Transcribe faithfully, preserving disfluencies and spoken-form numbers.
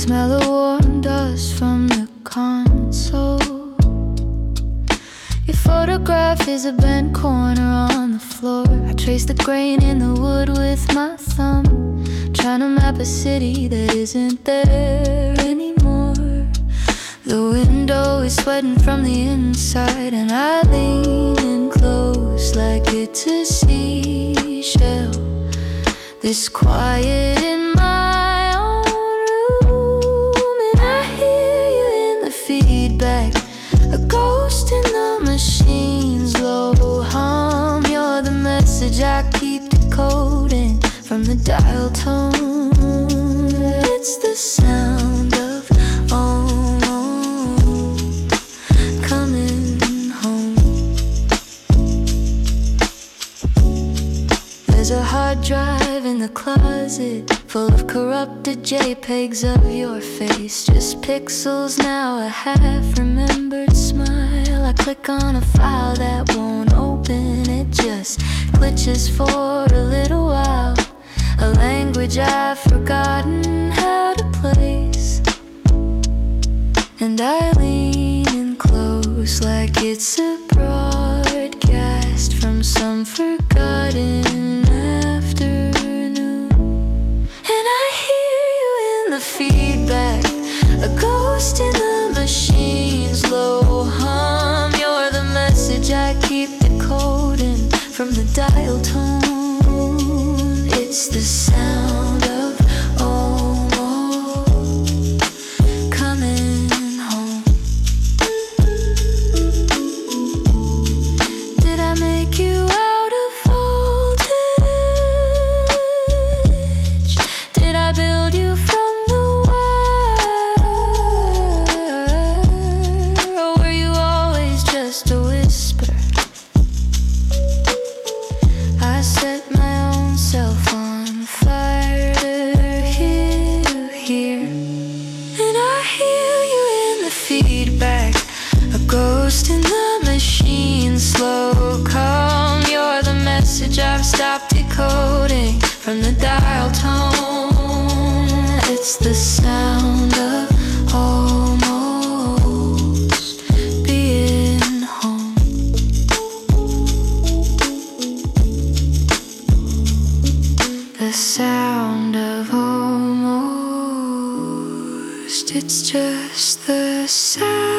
smell of warm dust from the console. Your photograph is a bent corner on the floor. I trace the grain in the wood with my thumb, trying to map a city that isn't there anymore. The window is sweating from the inside, and I lean in close like it's a seashell. This quiet in my own room, and I hear you in the feedback, a ghost in the machine's low hum. You're the message I keep decoding from the dial tone. It's the sound of home, coming home. There's a hard drive in the closet full of corrupted JPEGs of your face. Just pixels now, a half-remembered smile. I click on a file that won't open, it just glitches for a little while. A language I've forgotten how to place, and I lean in close like it's a broadcast from some forgotten afternoon. And I hear you in the feedback, a ghost in the machine's low hum. You're the message I keep decoding from the dial tone. It's the sound of almost coming home. Did I make you out of voltage? Did I build you from the wire? Or were you always just a whisper? I set my own self on fire to hear you here, and I hear you in the feedback, a ghost in the machine, slow calm. You're the message I've stopped decoding from the dial tone. It's the sound of almost being home. The sound of almost, it's just the sound